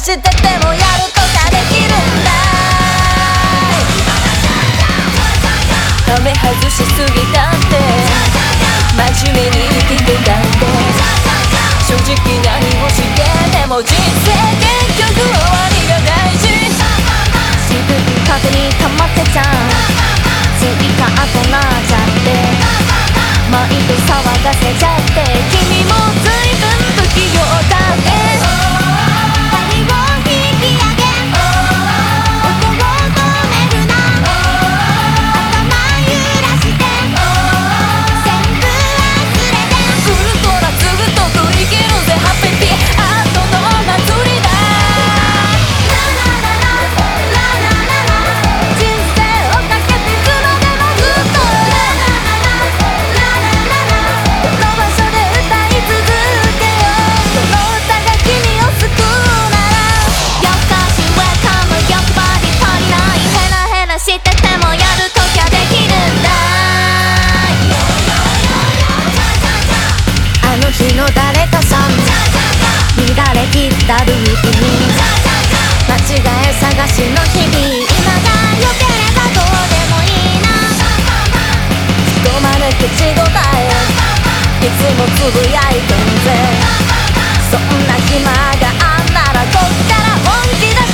しててもやるとかできるんだ。はめ外しすぎたって真面目に生きてたって正直何をしてでも人生結局終わりが大事。自分勝手に溜まってちゃついた後なっちゃって毎度騒がせちゃって君も随分不器用だね。針を引き上げ音を止めるな頭揺らして全部忘れてウルトラずっと振り切るぜハッピーピーあとの祭りだ。人生をかけていつまでもずっとこの場所で歌い続けよう。この歌が君を救うなら夜更かし Welcome 欲張り足りないヘラヘラしててもやるときゃできるんだ。あの日の誰かさん乱れきったルーティン間違い探しの日々今が良ければどうでもいいな。人まで口答えいつもつぶやいてんぜ。そんな暇があんならこっから本気出